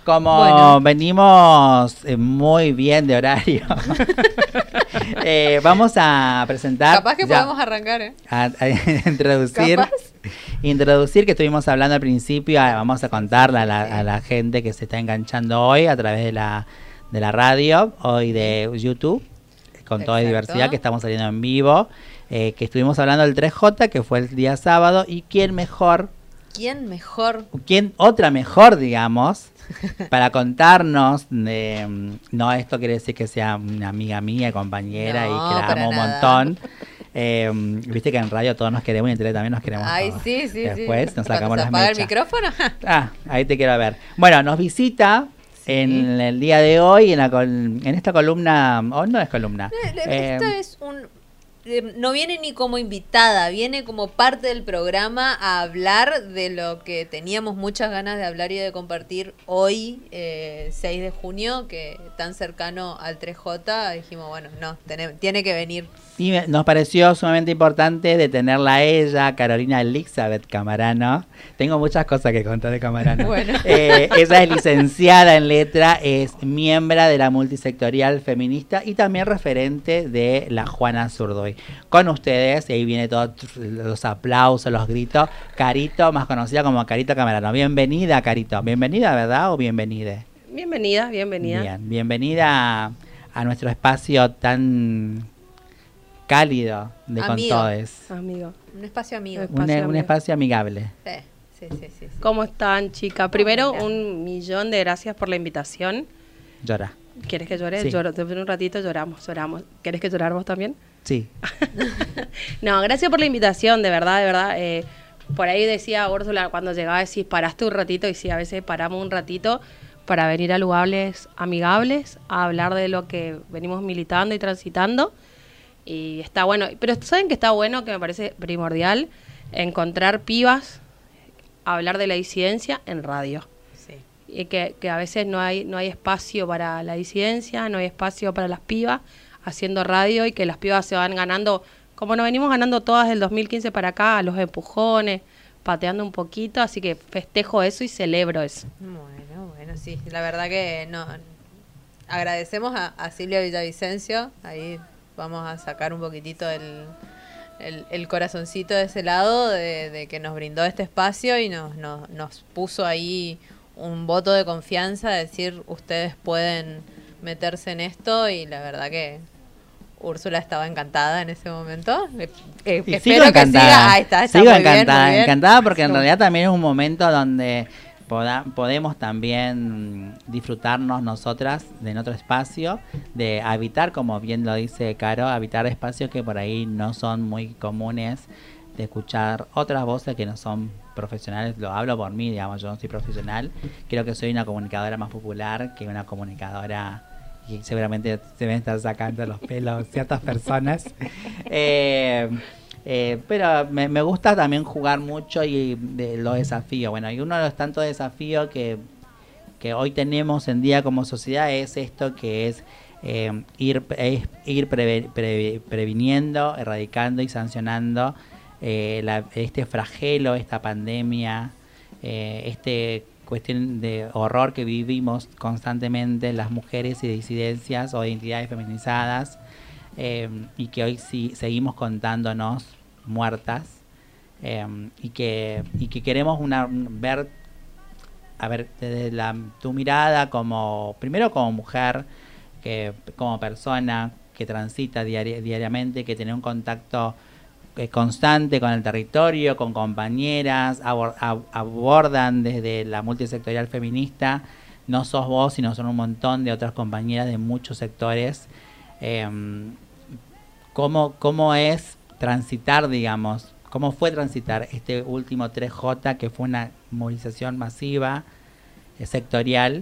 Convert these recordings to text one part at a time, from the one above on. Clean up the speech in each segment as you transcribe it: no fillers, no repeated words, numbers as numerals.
como Bueno. venimos muy bien de horario, vamos a presentar. Capaz que ya, podemos arrancar, ¿eh? a introducir. Capaz. Introducir que estuvimos hablando al principio, vamos a contarle a la gente que se está enganchando hoy a través de la radio, hoy de YouTube, con toda Exacto. diversidad, que estamos saliendo en vivo, que estuvimos hablando del 3J, que fue el día sábado, y quién mejor, otra mejor, digamos, para contarnos de, no, esto quiere decir que sea una amiga mía, compañera, No, y que la para amo un nada. montón. Viste que en radio todos nos queremos y en tele también nos queremos. Ay, todos. sí. Después nos Cuando sacamos se las apaga el mechas. micrófono. Ah, ahí te quiero ver. Bueno, nos visita en el día de hoy en esta columna, o no es columna. Esto es no viene ni como invitada, viene como parte del programa a hablar de lo que teníamos muchas ganas de hablar y de compartir hoy, 6 de junio, que tan cercano al 3J, dijimos, bueno, no, tiene que venir. Y nos pareció sumamente importante de tenerla a ella, Carolina Elizabeth Camarano. Tengo muchas cosas que contar de Camarano. Bueno. Ella es licenciada en letra, es miembro de la multisectorial feminista y también referente de la Juana Zurduy. Con ustedes, y ahí viene todos los aplausos, los gritos, Carito, más conocida como Carito Camarano. Bienvenida, Carito. Bienvenida, ¿verdad? ¿O bienvenide? Bienvenida. Bien, bienvenida a nuestro espacio tan cálido de con Amigo. todes. Amigo. Un espacio amigo. Un espacio amigable. Sí. ¿Cómo están, chicas? Primero, Mira. 1.000.000 de gracias por la invitación. Llora. ¿Quieres que llore? Sí. Lloro. Después de un ratito lloramos. ¿Querés que llorar vos también? Sí. No, gracias por la invitación, de verdad. Por ahí decía Úrsula cuando llegaba, decís, paraste un ratito, y sí, a veces paramos un ratito para venir a lugares amigables, a hablar de lo que venimos militando y transitando. Y está bueno, pero ¿saben que está bueno? Que me parece primordial encontrar pibas, hablar de la disidencia en radio. Sí. Y que a veces no hay espacio para la disidencia, no hay espacio para las pibas haciendo radio, y que las pibas se van ganando, como nos venimos ganando todas del 2015 para acá, a los empujones, pateando un poquito, así que festejo eso y celebro eso. Bueno, sí, la verdad que no. Agradecemos a Silvia Villavicencio, ahí vamos a sacar un poquitito el corazoncito de ese lado, de que nos brindó este espacio y nos puso ahí un voto de confianza, de decir, ustedes pueden meterse en esto, y la verdad que Úrsula estaba encantada en ese momento. Y Espero que siga. Ahí está sigo muy encantada, bien, muy bien. encantada porque en realidad también es un momento donde podemos también disfrutarnos nosotras de otro espacio, de habitar, como bien lo dice Caro, habitar espacios que por ahí no son muy comunes, de escuchar otras voces que no son profesionales. Lo hablo por mí, digamos, yo no soy profesional, creo que soy una comunicadora más popular que una comunicadora, y seguramente se deben estar sacando los pelos ciertas personas. Pero me gusta también jugar mucho y de los desafíos. Bueno, y uno de los tantos desafíos que hoy tenemos en día como sociedad es esto, que es ir previniendo, erradicando y sancionando este flagelo, esta pandemia, cuestión de horror que vivimos constantemente las mujeres y disidencias o identidades feminizadas, y que hoy sí seguimos contándonos muertas, y que queremos ver, a ver, desde tu mirada primero como mujer, como persona que transita diariamente, que tiene un contacto constante con el territorio, con compañeras, abordan desde la multisectorial feminista. No sos vos, sino son un montón de otras compañeras de muchos sectores. ¿Cómo es transitar, digamos? ¿Cómo fue transitar este último 3J, que fue una movilización masiva, sectorial,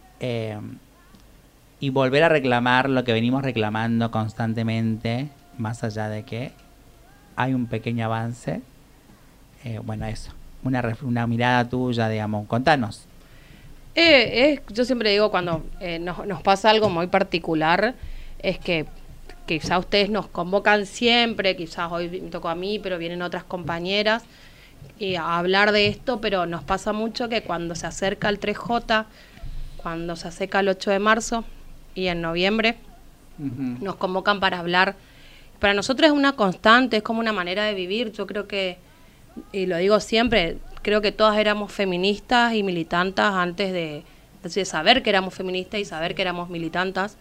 y volver a reclamar lo que venimos reclamando constantemente, más allá de que hay un pequeño avance? Bueno, eso, una mirada tuya, digamos, contanos. Yo siempre digo, cuando nos pasa algo muy particular, es que quizá ustedes nos convocan siempre, quizás hoy me tocó a mí, pero vienen otras compañeras y a hablar de esto, pero nos pasa mucho que cuando se acerca el 3J, cuando se acerca el 8 de marzo y en noviembre nos convocan para hablar. Para nosotros es una constante, es como una manera de vivir. Yo creo que, y lo digo siempre, creo que todas éramos feministas y militantas antes de saber que éramos feministas y saber que éramos militantas,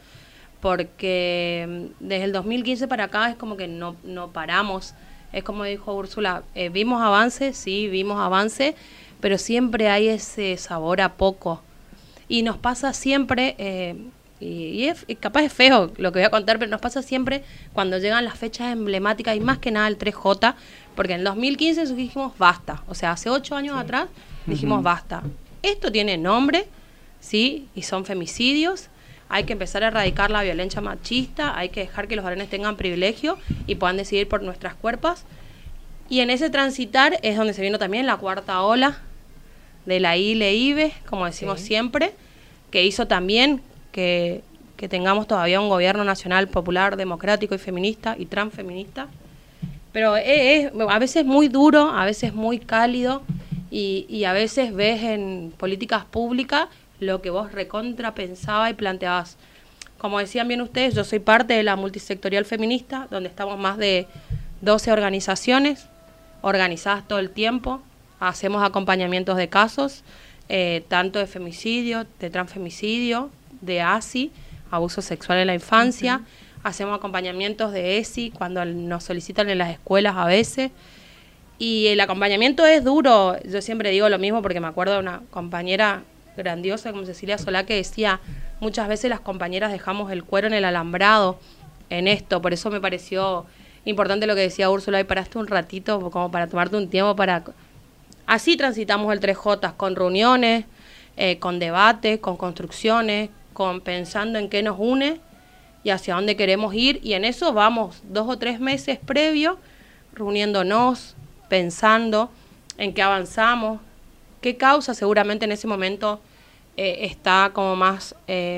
porque desde el 2015 para acá es como que no paramos. Es como dijo Úrsula, vimos avance, sí, vimos avance, pero siempre hay ese sabor a poco. Y nos pasa siempre, capaz es feo lo que voy a contar, pero nos pasa siempre cuando llegan las fechas emblemáticas y más que nada el 3J, porque en el 2015 dijimos basta, o sea, hace 8 años atrás dijimos basta. Esto tiene nombre, sí, y son femicidios. Hay que empezar a erradicar la violencia machista, hay que dejar que los varones tengan privilegio y puedan decidir por nuestras cuerpos. Y en ese transitar es donde se vino también la cuarta ola de la ILE-IBE, como decimos siempre, que hizo también que tengamos todavía un gobierno nacional popular, democrático y feminista y transfeminista. Pero a veces muy duro, a veces muy cálido y a veces ves en políticas públicas lo que vos recontra pensabas y planteabas. Como decían bien ustedes, yo soy parte de la multisectorial feminista, donde estamos más de 12 organizaciones organizadas todo el tiempo. Hacemos acompañamientos de casos, tanto de femicidio, de transfemicidio, de ASI, abuso sexual en la infancia. Hacemos acompañamientos de ESI cuando nos solicitan en las escuelas a veces. Y el acompañamiento es duro. Yo siempre digo lo mismo porque me acuerdo de una compañera grandiosa como Cecilia Solá que decía, muchas veces las compañeras dejamos el cuero en el alambrado en esto. Por eso me pareció importante lo que decía Úrsula, y paraste un ratito como para tomarte un tiempo para... Así transitamos el 3J, con reuniones, con debates, con construcciones, con pensando en qué nos une y hacia dónde queremos ir, y en eso vamos 2 o 3 meses previos, reuniéndonos, pensando en qué avanzamos, qué causa seguramente en ese momento está como más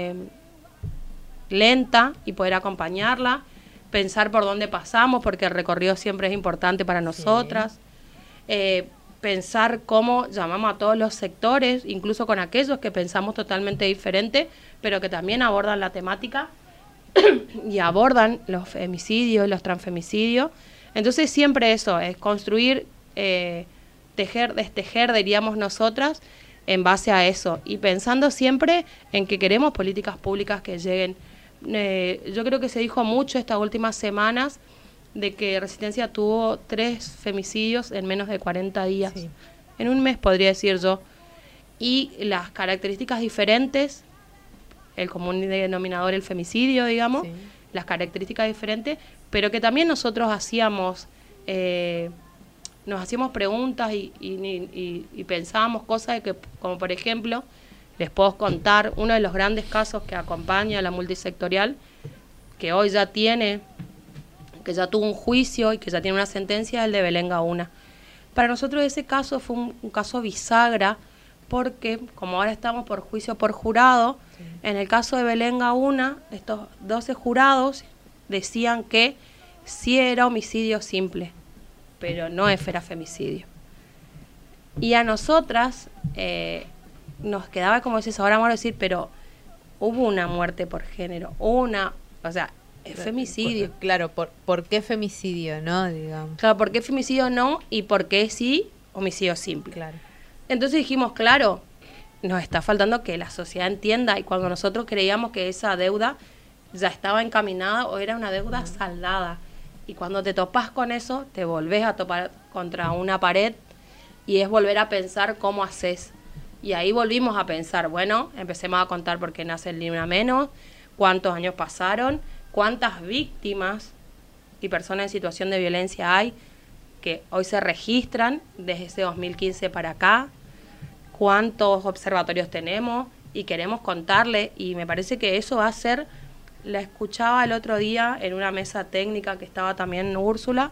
lenta y poder acompañarla, pensar por dónde pasamos, porque el recorrido siempre es importante para nosotras, pensar cómo llamamos a todos los sectores, incluso con aquellos que pensamos totalmente diferente, pero que también abordan la temática y abordan los femicidios, los transfemicidios. Entonces siempre eso, es construir, tejer, destejer, diríamos nosotras, en base a eso, y pensando siempre en que queremos políticas públicas que lleguen. Yo creo que se dijo mucho estas últimas semanas de que Resistencia tuvo 3 femicidios en menos de 40 días, en un mes podría decir yo, y las características diferentes, el común denominador, el femicidio, digamos, las características diferentes, pero que también nosotros hacíamos, nos hacíamos preguntas y pensábamos cosas de que, como por ejemplo, les puedo contar uno de los grandes casos que acompaña a la multisectorial, que hoy ya tiene, que ya tuvo un juicio y que ya tiene una sentencia, el de Belén Gauna. Para nosotros ese caso fue un caso bisagra, porque como ahora estamos por juicio por jurado, en el caso de Belén Gauna, estos 12 jurados decían que sí era homicidio simple, pero no era femicidio. Y a nosotras nos quedaba como ese sabor amor decir, pero hubo una muerte por género, o sea, es femicidio. Claro, ¿por qué femicidio, no? Digamos. Claro, ¿por qué femicidio no? Y ¿por qué sí homicidio simple? Claro. Entonces dijimos, claro, nos está faltando que la sociedad entienda, y cuando nosotros creíamos que esa deuda ya estaba encaminada o era una deuda saldada, y cuando te topas con eso, te volvés a topar contra una pared y es volver a pensar cómo haces. Y ahí volvimos a pensar, bueno, empecemos a contar por qué nace el Ni Una Menos, cuántos años pasaron, cuántas víctimas y personas en situación de violencia hay que hoy se registran desde ese 2015 para acá, cuántos observatorios tenemos y queremos contarle, y me parece que eso va a ser, la escuchaba el otro día en una mesa técnica que estaba también Úrsula,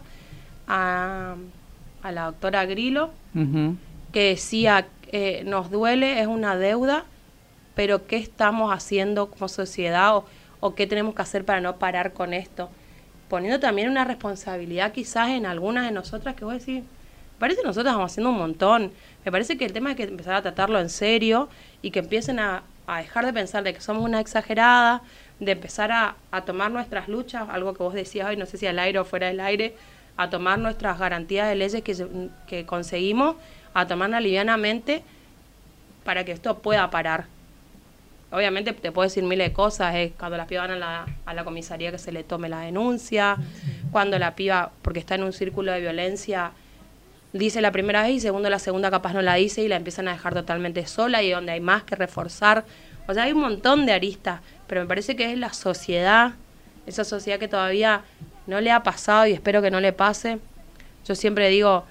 a la doctora Grillo, que decía, nos duele, es una deuda, pero ¿qué estamos haciendo como sociedad o qué tenemos que hacer para no parar con esto? Poniendo también una responsabilidad quizás en algunas de nosotras que vos decís, parece que nosotros estamos haciendo un montón. Me parece que el tema es que empezar a tratarlo en serio y que empiecen a a dejar de pensar de que somos una exagerada, de empezar a tomar nuestras luchas, algo que vos decías hoy, no sé si al aire o fuera del aire, a tomar nuestras garantías de leyes que conseguimos, a tomarlas livianamente para que esto pueda parar. Obviamente te puedo decir miles de cosas, cuando las pibas van a la comisaría que se le tome la denuncia, cuando la piba, porque está en un círculo de violencia, dice la primera vez y la segunda capaz no la dice y la empiezan a dejar totalmente sola y donde hay más que reforzar. O sea, hay un montón de aristas, pero me parece que es la sociedad, esa sociedad que todavía no le ha pasado y espero que no le pase. Yo siempre digo,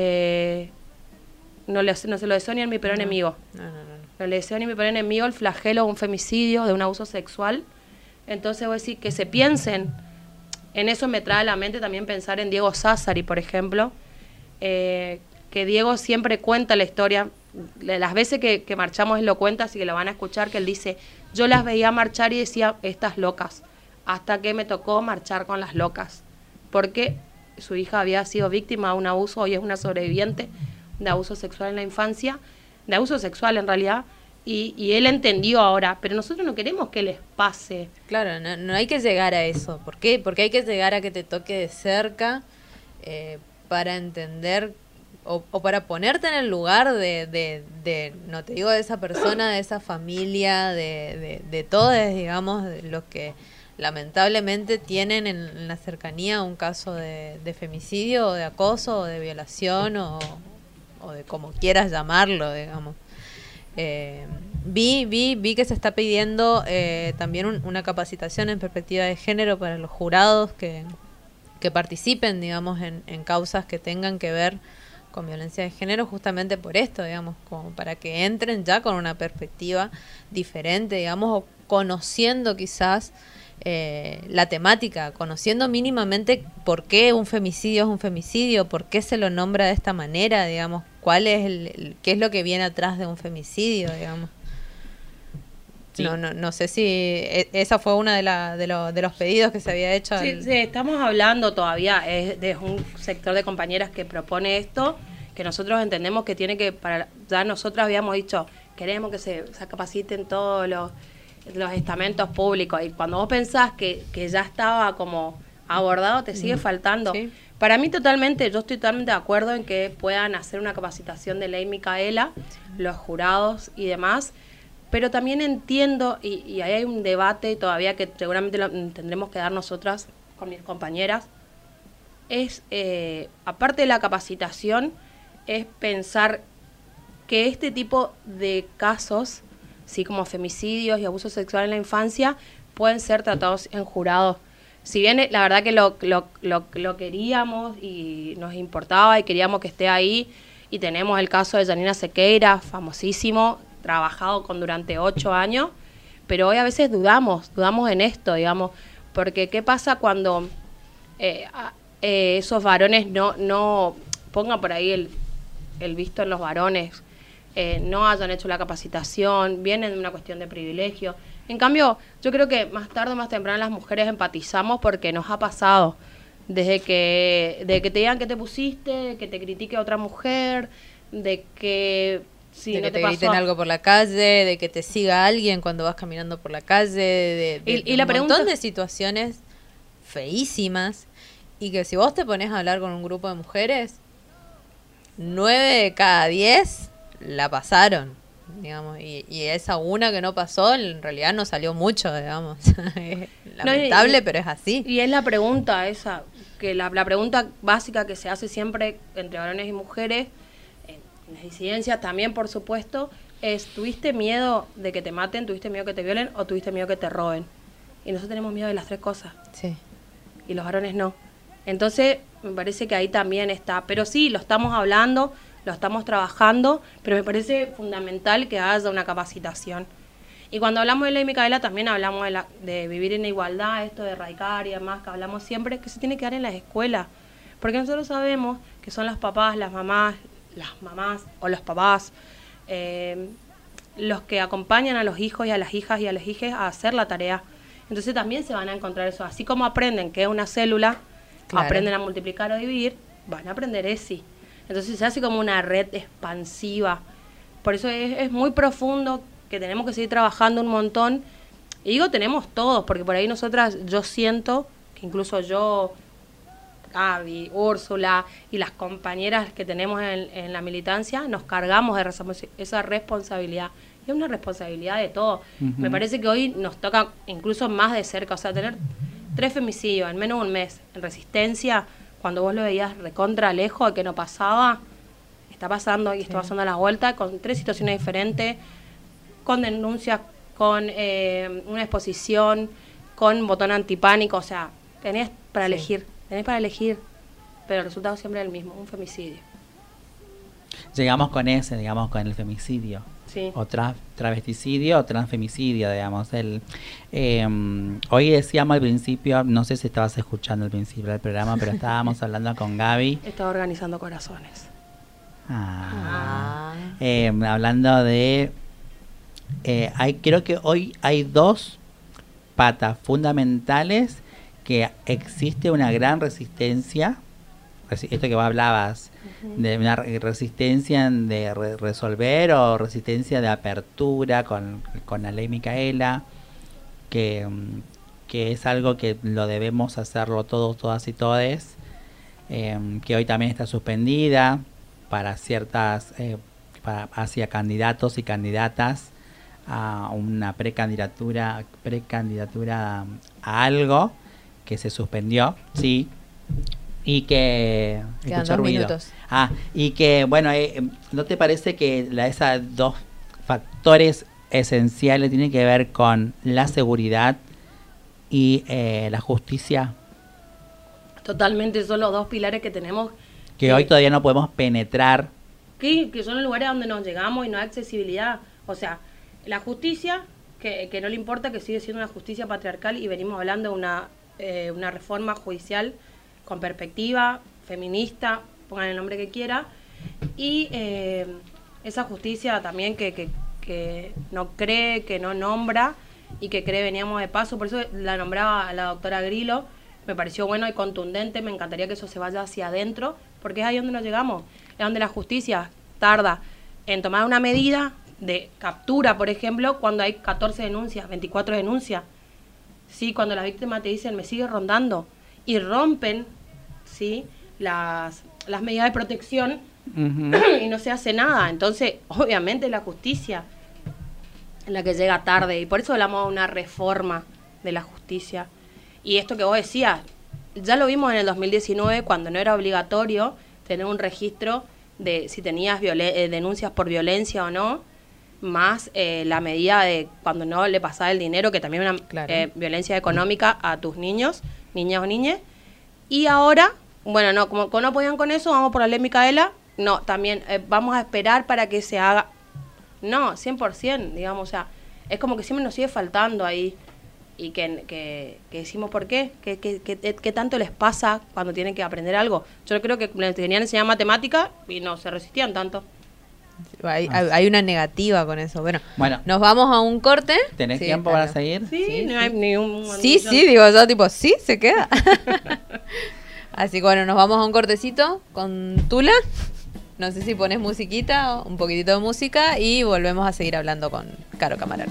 no se lo deseo ni a mi peor enemigo. No le deseo ni a mi peor enemigo el flagelo de un femicidio, de un abuso sexual. Entonces voy a decir que se piensen, en eso me trae a la mente también pensar en Diego Sassari, por ejemplo, que Diego siempre cuenta la historia, las veces que marchamos él lo cuenta, así que lo van a escuchar, que él dice, yo las veía marchar y decía, estas locas, hasta que me tocó marchar con las locas, porque su hija había sido víctima de un abuso, hoy es una sobreviviente de abuso sexual en la infancia, de abuso sexual en realidad, y él entendió ahora, pero nosotros no queremos que les pase. Claro, no hay que llegar a eso. ¿Por qué? Porque hay que llegar a que te toque de cerca para entender o para ponerte en el lugar de, no te digo de esa persona, de esa familia, de todos, digamos, de los que lamentablemente tienen en la cercanía un caso de femicidio o de acoso o de violación o de como quieras llamarlo, digamos. Vi que se está pidiendo también una capacitación en perspectiva de género para los jurados que participen, digamos, en causas que tengan que ver con violencia de género, justamente por esto, digamos, como para que entren ya con una perspectiva diferente, digamos, o conociendo quizás la temática, conociendo mínimamente por qué un femicidio es un femicidio, por qué se lo nombra de esta manera, digamos, cuál es qué es lo que viene atrás de un femicidio, digamos. Sí. No sé si esa fue una de los pedidos que se había hecho. Sí, estamos hablando todavía, es de un sector de compañeras que propone esto, que nosotros entendemos que tiene que, ya nosotras habíamos dicho, queremos que se capaciten todos los estamentos públicos, y cuando vos pensás que ya estaba como abordado, te sigue faltando. Sí. Para mí yo estoy totalmente de acuerdo en que puedan hacer una capacitación de ley Micaela, los jurados y demás, pero también entiendo, y ahí hay un debate todavía que seguramente lo tendremos que dar nosotras con mis compañeras, es, aparte de la capacitación, es pensar que este tipo de casos, así como femicidios y abuso sexual en la infancia, pueden ser tratados en jurados. Si bien la verdad que lo queríamos y nos importaba y queríamos que esté ahí, y tenemos el caso de Janina Sequeira, famosísimo, trabajado durante 8 años, pero hoy a veces dudamos en esto, digamos, porque ¿qué pasa cuando esos varones no pongan por ahí el visto en los varones, no hayan hecho la capacitación, vienen de una cuestión de privilegio? En cambio, yo creo que más tarde o más temprano las mujeres empatizamos porque nos ha pasado, desde que te digan que te pusiste, que te critique otra mujer, de que si de no que te pasó griten algo por la calle, de que te siga alguien cuando vas caminando por la calle, de la un pregunta, montón de situaciones feísimas, y que si vos te pones a hablar con un grupo de mujeres, 9 de cada 10 la pasaron, digamos, y esa una que no pasó, en realidad no salió mucho, digamos. Lamentable, pero es así. Y es la pregunta esa, que la pregunta básica que se hace siempre entre varones y mujeres, en las disidencias también, por supuesto, es: ¿tuviste miedo de que te maten, tuviste miedo que te violen o tuviste miedo que te roben? Y nosotros tenemos miedo de las 3 cosas. Sí. Y los varones no. Entonces, me parece que ahí también está. Pero sí, lo estamos hablando, lo estamos trabajando, pero me parece fundamental que haya una capacitación. Y cuando hablamos de ley Micaela, también hablamos de vivir en igualdad, esto de erradicar y demás, que hablamos siempre, que se tiene que dar en las escuelas. Porque nosotros sabemos que son las papás, las mamás o los papás, los que acompañan a los hijos y a las hijas y a los hijos a hacer la tarea. Entonces también se van a encontrar eso. Así como aprenden que es una célula, claro, aprenden a multiplicar o dividir, van a aprender ESI. Entonces se hace como una red expansiva. Por eso es muy profundo que tenemos que seguir trabajando un montón. Y digo tenemos todos, porque por ahí nosotras, yo siento que incluso yo, Gaby, Úrsula y las compañeras que tenemos en la militancia, nos cargamos de esa responsabilidad. Y es una responsabilidad de todo. Me parece que hoy nos toca incluso más de cerca, o sea, tener 3 femicidios en menos de un mes en Resistencia, cuando vos lo veías recontra lejos de que no pasaba, está pasando y está pasando a la vuelta, con 3 situaciones diferentes, con denuncias, con una exposición, con botón antipánico, o sea, tenés para elegir, pero el resultado siempre es el mismo, un femicidio. Llegamos con el femicidio. Sí. O travesticidio o transfemicidio, digamos. Hoy decíamos al principio, no sé si estabas escuchando al principio del programa, pero estábamos hablando con Gaby. Estaba organizando corazones. Hablando de... creo que hoy hay 2 patas fundamentales que existe una gran resistencia, esto que vos hablabas, de una resistencia de resolver o resistencia de apertura con la ley Micaela, que es algo que lo debemos hacerlo todos, todas y todes, que hoy también está suspendida para ciertas, hacia candidatos y candidatas a una precandidatura a algo que se suspendió, sí. Y que... Quedan 2 minutos. Y que, bueno, ¿no te parece que esos 2 factores esenciales tienen que ver con la seguridad y la justicia? Totalmente, son los 2 pilares que tenemos. Que hoy todavía no podemos penetrar. Que son los lugares donde nos llegamos y no hay accesibilidad. O sea, la justicia, que no le importa, que sigue siendo una justicia patriarcal, y venimos hablando de una reforma judicial con perspectiva, feminista, pongan el nombre que quiera, y esa justicia también que no cree, que no nombra, y que cree veníamos de paso. Por eso la nombraba a la doctora Grillo, me pareció bueno y contundente, me encantaría que eso se vaya hacia adentro, porque es ahí donde nos llegamos, es donde la justicia tarda en tomar una medida de captura, por ejemplo, cuando hay 14 denuncias, 24 denuncias, ¿sí? Cuando las víctimas te dicen, me sigue rondando, y rompen, ¿sí?, las medidas de protección, y no se hace nada. Entonces, obviamente, la justicia es la que llega tarde, y por eso hablamos de una reforma de la justicia. Y esto que vos decías, ya lo vimos en el 2019, cuando no era obligatorio tener un registro de si tenías denuncias por violencia o no, más la medida de cuando no le pasaba el dinero, que también es una violencia económica a tus niños, niñas o niñes. Y ahora, bueno, no, como no podían con eso, vamos por la ley Micaela, no, también vamos a esperar para que se haga. No, 100%, digamos, o sea, es como que siempre nos sigue faltando ahí. Y que decimos, ¿por qué? ¿Qué tanto les pasa cuando tienen que aprender algo? Yo creo que les tenían enseñar matemática y no se resistían tanto. Hay una negativa con eso. Bueno, nos vamos a un corte. ¿Tenés tiempo para seguir? Sí, no hay ni un... Sí, digo yo, tipo, sí, se queda. Así que bueno, nos vamos a un cortecito con Tula. No sé si pones musiquita, un poquitito de música, y volvemos a seguir hablando con Caro Camarano.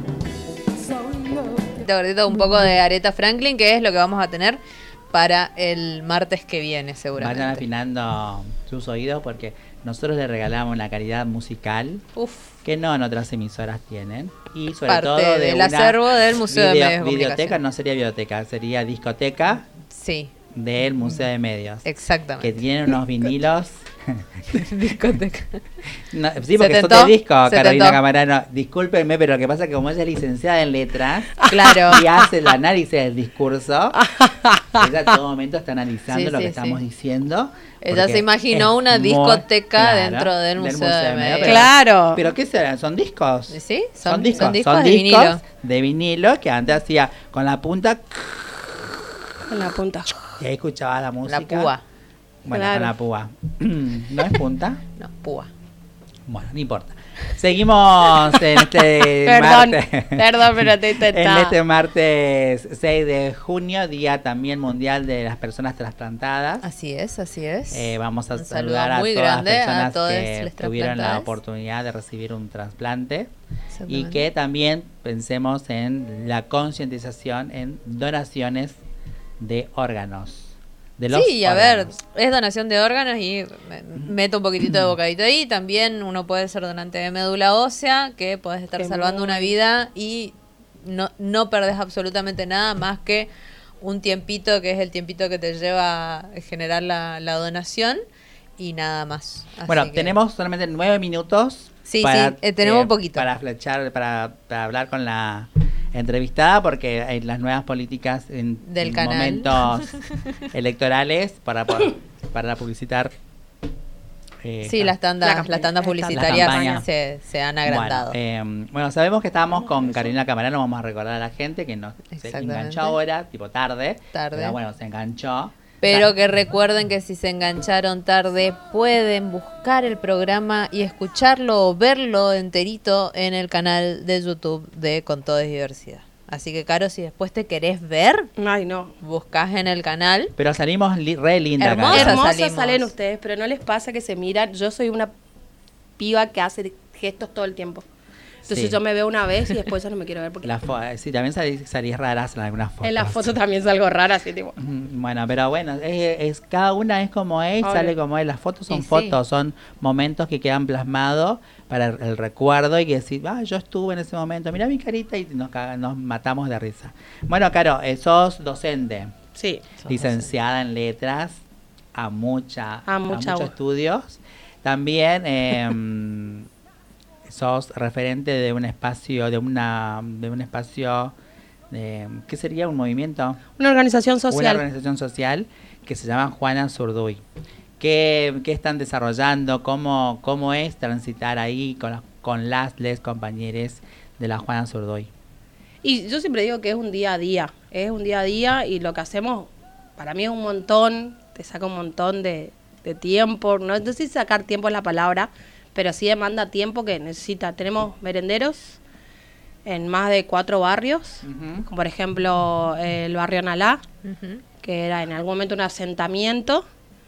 Gordito, un poco de Aretha Franklin, que es lo que vamos a tener para el martes que viene, seguramente. Vayan afinando sus oídos, porque nosotros les regalamos una calidad musical que no en otras emisoras tienen, y sobre parte todo del acervo del Museo de Medios de Comunicación. Videoteca no sería biblioteca, sería discoteca. Sí. Del Museo de Medios. Exactamente. Que tiene unos vinilos. Discoteca. No, sí, porque son de disco, Carolina Camarano. Discúlpenme, pero lo que pasa es que como ella es licenciada en letras, claro, y hace el análisis del discurso, ella en todo momento está analizando lo que estamos diciendo. Ella se imaginó una discoteca dentro del Museo de Medios. Pero ¿qué serán? ¿Son discos? Sí, son discos de vinilo que antes hacía con la punta. Con la punta. Y ahí escuchaba la música. La púa. Bueno, con la púa. ¿No es punta? No, púa. Bueno, no importa. Seguimos en este Perdón, martes. perdón, pero te En intentaba. este martes 6 de junio, Día también Mundial de las Personas Trasplantadas. Así es, así es. Vamos a Un saludar saludo a muy todas las grande a personas todas que las tuvieron la trasplantadas. oportunidad de recibir un trasplante y Exactamente. que también pensemos en la concientización en donaciones de órganos. De los Sí, a ver, órganos. es donación de órganos y meto un poquitito de bocadito ahí. También uno puede ser donante de médula ósea, que podés estar Qué salvando muy- una vida y no perdés absolutamente nada más que un tiempito, que es el tiempito que te lleva a generar la donación y nada más. Así Bueno, que- tenemos solamente 9 minutos. Sí, tenemos un poquito. Para flechar, para hablar con la entrevistada, porque hay las nuevas políticas en Del canal. momentos electorales para publicitar. Sí, las tandas La publicitarias campaña. se han agrandado. Bueno, sabemos que estábamos con Carolina Camarano, vamos a recordar a la gente que nos se Exactamente. enganchó ahora, tipo tarde. Tarde. Pero bueno, se enganchó. Pero que recuerden que si se engancharon tarde, pueden buscar el programa y escucharlo o verlo enterito en el canal de YouTube de Con Todo es Diversidad. Así que, Caro, si después te querés ver, Ay, no. buscás en el canal. Pero salimos re linda. Hermosa Carolina. Hermosas salimos. salen ustedes, pero no les pasa que se miran. Yo soy una piba que hace gestos todo el tiempo. Entonces Sí. yo me veo una vez y después ya no me quiero ver porque Sí, también salís raras en algunas fotos. en la foto también salgo rara, así tipo. Bueno, pero bueno, cada una es como es, Obvio. sale como es. Las fotos son Y sí. fotos, son momentos que quedan plasmados para el recuerdo y que decir, yo estuve en ese momento, mira mi carita y nos matamos de risa. Bueno, Caro, sos docente, Sí. licenciada en letras, a muchos voz. estudios. También sos referente de un espacio, ¿qué sería? Un movimiento. Una organización Una social. organización social que se llama Juana Zurduy. ¿Qué están desarrollando? ¿Cómo es transitar ahí con les compañeros de la Juana Zurduy? Y yo siempre digo que es un día a día. Es un día a día y lo que hacemos para mí es un montón. Te saca un montón de tiempo. No sé si sacar tiempo es la palabra, pero sí demanda tiempo que necesita. Tenemos merenderos en más de 4 barrios, como por ejemplo el barrio Nalá, Ujú. que era en algún momento un asentamiento,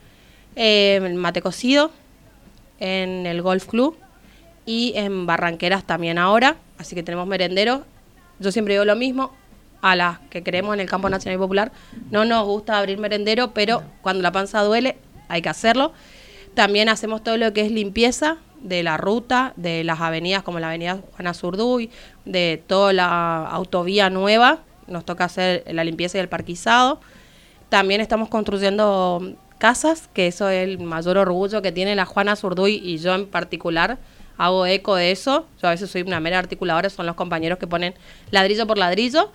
el Mate Cocido, en el Golf Club y en Barranqueras también ahora, así que tenemos merenderos. Yo siempre digo lo mismo, a las que creemos en el campo nacional y popular, no nos gusta abrir merendero, pero cuando la panza duele hay que hacerlo. También hacemos todo lo que es limpieza de la ruta, de las avenidas como la avenida Juana Zurduy, de toda la autovía nueva, nos toca hacer la limpieza y el parquizado. También estamos construyendo casas, que eso es el mayor orgullo que tiene la Juana Zurduy y yo en particular hago eco de eso. Yo a veces soy una mera articuladora, son los compañeros que ponen ladrillo por ladrillo.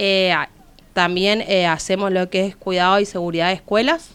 También hacemos lo que es cuidado y seguridad de escuelas.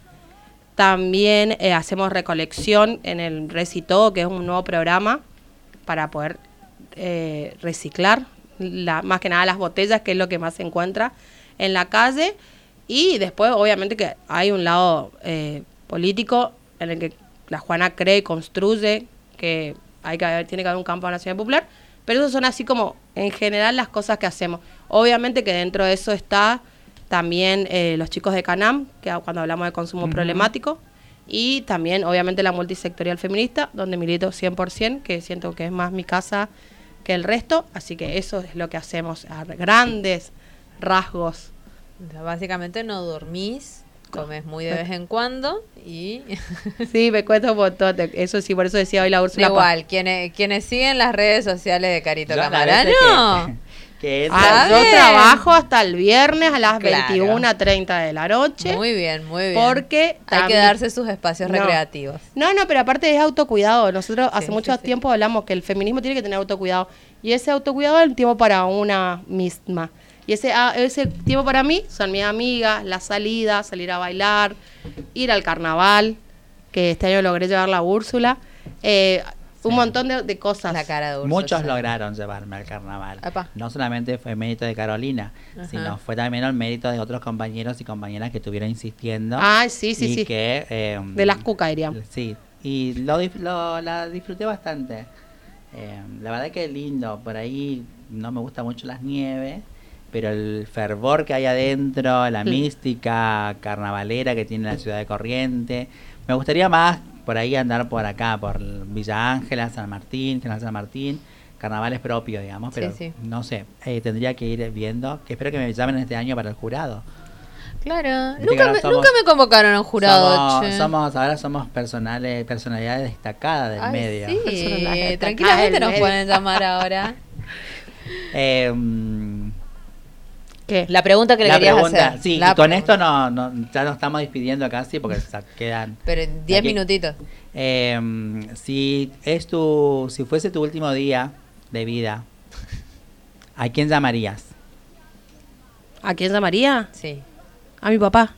También hacemos recolección en el Recito, que es un nuevo programa para poder reciclar, más que nada las botellas, que es lo que más se encuentra en la calle. Y después, obviamente, que hay un lado político en el que la Juana cree y construye que tiene que haber un campo nacional popular. Pero eso son así como, en general, las cosas que hacemos. Obviamente que dentro de eso está también los chicos de CANAM, que cuando hablamos de consumo problemático, y también, obviamente, la multisectorial feminista, donde milito 100%, que siento que es más mi casa que el resto. Así que eso es lo que hacemos a grandes rasgos. O sea, básicamente no dormís, comes muy de vez en cuando y... Sí, me cuesta un montón. Eso sí, por eso decía hoy la Úrsula. Igual, quienes siguen las redes sociales de Carito Yo, las Camarano... veces que Ah, Yo bien. trabajo hasta el viernes a las Claro. 21:30 de la noche. Muy bien, muy bien. Porque hay que también- darse sus espacios No. recreativos. No, pero aparte es autocuidado. Nosotros hace Sí, mucho sí, sí. tiempo hablamos que el feminismo tiene que tener autocuidado. Y ese autocuidado es el tiempo para una misma. Y ese tiempo para mí son mis amigas, la salida, salir a bailar, ir al carnaval, que este año logré llevar la Úrsula. Un montón de cosas. La cara de Úrsula. muchos lograron llevarme al carnaval. Epa. No solamente fue mérito de Carolina, Ajá. sino fue también el mérito de otros compañeros y compañeras que estuvieron insistiendo. Ay, sí, sí, y sí. que, De las cucas, diríamos. Sí, y la disfruté bastante. La verdad que es lindo, por ahí no me gusta mucho las nieves, pero el fervor que hay adentro, la mística carnavalera que tiene la ciudad de Corrientes, me gustaría más por ahí andar por acá, por Villa Ángela, San Martín, General San Martín, carnavales propios, digamos, pero Sí. no sé, tendría que ir viendo, que espero que me llamen este año para el jurado. Claro, Viste que ahora nunca me convocaron a un jurado. che. Ahora somos personalidades destacadas del Ay, medio. sí, Personajes tranquilamente destacados nos del pueden llamar ahora. ¿Qué? La pregunta que le La querías pregunta, hacer. sí, La y con pregunta. esto ya nos estamos despidiendo casi porque quedan. Pero en 10 aquí- minutitos. Si fuese tu último día de vida, ¿a quién llamarías? ¿A quién llamaría? Sí. A mi papá.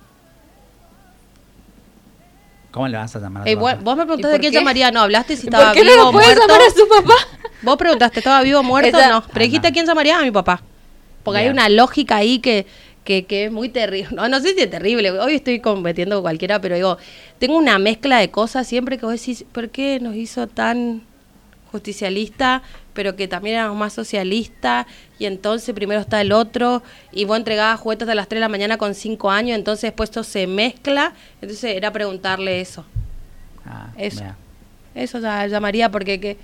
¿Cómo le vas a llamar a tu Vos papá? me ¿Y preguntaste por de quién qué? llamaría, no hablaste si ¿Y estaba ¿Por qué vivo no o lo puedes muerto. llamar a su papá? Vos preguntaste, ¿estaba vivo o muerto? Esa- No, pero dijiste no. a quién llamaría, a mi papá. Porque hay Bien. una lógica ahí que es muy terrible. No sé si es terrible, hoy estoy competiendo con cualquiera, pero digo, tengo una mezcla de cosas siempre que vos decís, ¿por qué nos hizo tan justicialista, pero que también éramos más socialistas? Y entonces primero está el otro, y vos entregabas juguetes a las 3 de la mañana con 5 años, entonces después esto se mezcla. Entonces era preguntarle eso. Ah, Eso. mira. Eso ya llamaría porque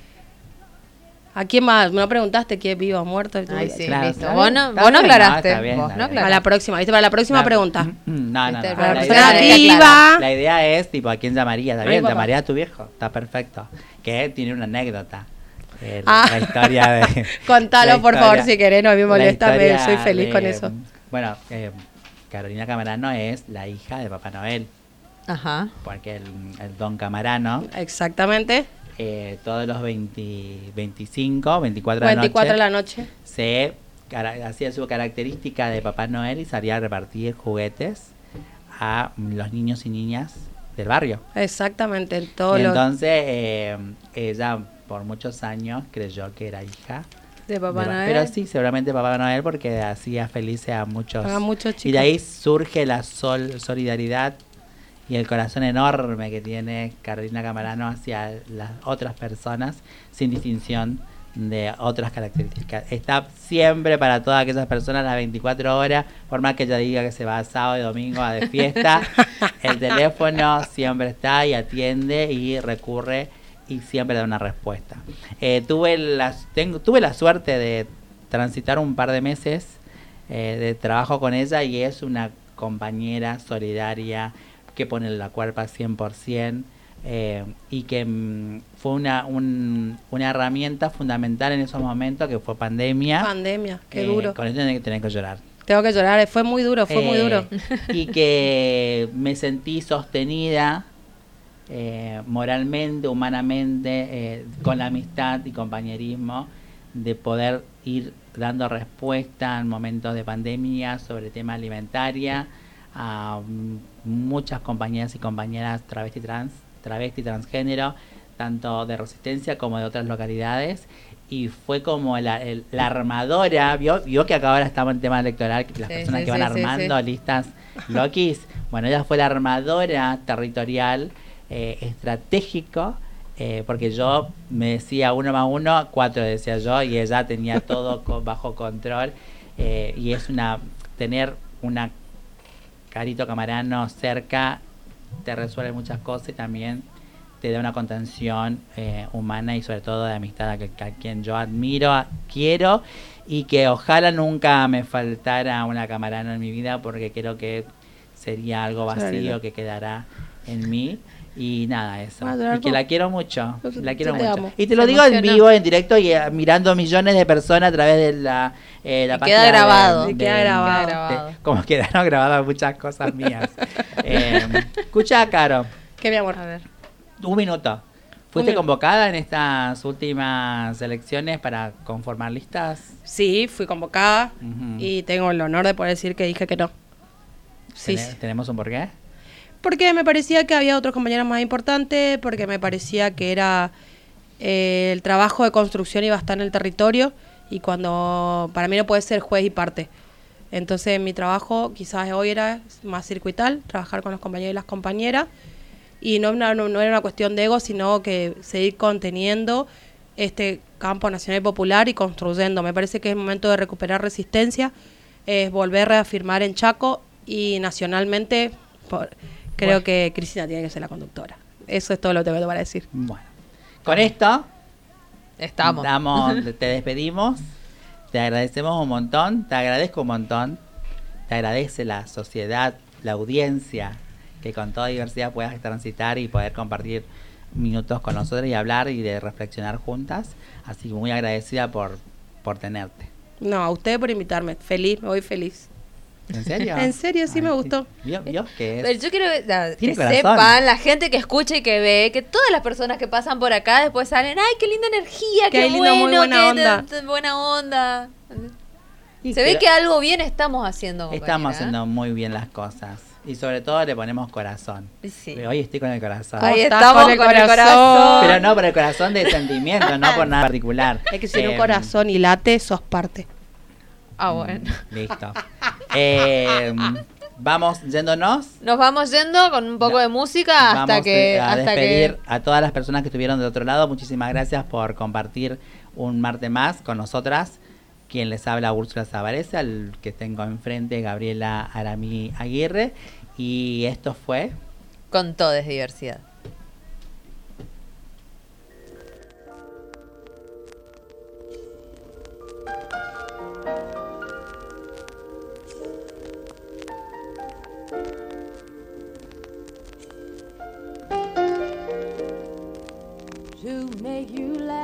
¿a quién más? Me lo preguntaste quién es vivo o muerto. Ay, sí, Claro, listo. está Vos bien, no, está vos no bien, aclaraste. está bien, Vos está no bien. A aclaraste. la próxima, ¿viste? Para la próxima pregunta. No, Viste, no. para La la persona idea es viva. La idea es, tipo, ¿a quién llamarías? ¿Está A mi bien? papá. ¿Llamaría a tu viejo? Está perfecto. Que tiene una anécdota. Ah. La historia de... Contalo, la por favor, historia- si querés, no me la molesta, historia soy feliz de- con eso. Bueno, Carolina Camarano es la hija de Papá Noel, Ajá. porque el don Camarano, Exactamente. todos los 24 de la 24 de la noche, noche. hacía su característica de Papá Noel y salía a repartir juguetes a los niños y niñas del barrio. Exactamente, en Y todos los entonces ella por muchos años creyó que era hija De Papá Noel. pero sí, seguramente Papá Noel porque hacía felices a muchos. chicos. Y de ahí surge la solidaridad y el corazón enorme que tiene Carolina Camarano hacia las otras personas sin distinción de otras características. Está siempre para todas aquellas personas las 24 horas, por más que ella diga que se va sábado y domingo a de fiesta, el teléfono siempre está y atiende y recurre y siempre da una respuesta. Tuve la suerte de transitar un par de meses de trabajo con ella y es una compañera solidaria que pone la cuerpa 100%. Y que fue una herramienta fundamental en esos momentos que fue pandemia. Pandemia, qué duro. Con esto tenés que llorar. Tengo que llorar, fue muy duro, fue muy duro. Y que me sentí sostenida moralmente, humanamente, con la amistad y compañerismo de poder ir dando respuesta en momentos de pandemia sobre tema alimentaria a muchas compañeras y compañeras travesti transgénero, tanto de Resistencia como de otras localidades, y fue como la armadora. Vio que acá ahora estamos en tema electoral, que las Sí, personas sí, que van sí, armando sí. listas loquis, bueno, ella fue la armadora territorial estratégico, porque yo me decía 1 más 1, 4 decía yo, y ella tenía todo bajo control, y es tener una Carito Camarano cerca te resuelve muchas cosas y también te da una contención humana y sobre todo de amistad a quien yo admiro, quiero, y que ojalá nunca me faltara una Camarano en mi vida porque creo que sería algo vacío que quedará en mí. Y nada, eso. Y que la quiero mucho. La quiero te mucho. amo. Y te lo Se digo en emocionó. vivo, en directo y mirando millones de personas a través de la queda página grabado. Queda grabado. grabado. como quedaron grabadas muchas cosas mías. Escucha, Caro, ¿Qué, mi amor? A ver. 1 minuto. ¿Fuiste convocada en estas últimas elecciones para conformar listas? Sí, fui convocada Ujú. y tengo el honor de poder decir que dije que no. Sí, sí. ¿Tenemos un porqué? Porque me parecía que había otros compañeros más importantes, porque me parecía que era el trabajo de construcción iba a estar en el territorio y cuando para mí no puede ser juez y parte. Entonces mi trabajo quizás hoy era más circuital, trabajar con los compañeros y las compañeras, y no era una cuestión de ego, sino que seguir conteniendo este campo nacional y popular y construyendo. Me parece que es el momento de recuperar resistencia, es volver a reafirmar en Chaco y nacionalmente creo que Cristina tiene que ser la conductora. Eso es todo lo que tengo para decir. Bueno, con esto Estamos. te despedimos, te agradecemos un montón, te agradezco un montón, te agradece la sociedad, la audiencia, que con toda diversidad puedas transitar y poder compartir minutos con nosotros y hablar y de reflexionar juntas. Así que muy agradecida por tenerte. No, a usted por invitarme. Feliz, me voy feliz. ¿En serio? En serio, sí me gustó. ¿Vio que Pero yo quiero que Tiene corazón. sepan, la gente que escucha y que ve, que todas las personas que pasan por acá después salen, ¡ay, qué linda energía! ¡Qué lindo, bueno! muy buena qué onda. buena onda! Y Se ve pero que algo bien estamos haciendo, compañera. estamos haciendo muy bien las cosas. Y sobre todo le ponemos corazón. Sí. Hoy estoy con el corazón. Ahí estás estamos con el con el corazón. corazón. Pero no por el corazón de sentimiento, no por nada particular. Es que si un corazón y late, sos parte. Ah, bueno. Listo. Vamos yéndonos. Nos vamos yendo con un poco de música hasta Vamos que... a hasta despedir que... a todas las personas que estuvieron del otro lado. Muchísimas gracias por compartir un martes más con nosotras. Quien les habla, Úrsula Zavarese, al que tengo enfrente, Gabriela Aramí Aguirre. Y esto fue... Con todo es diversidad. To make you laugh.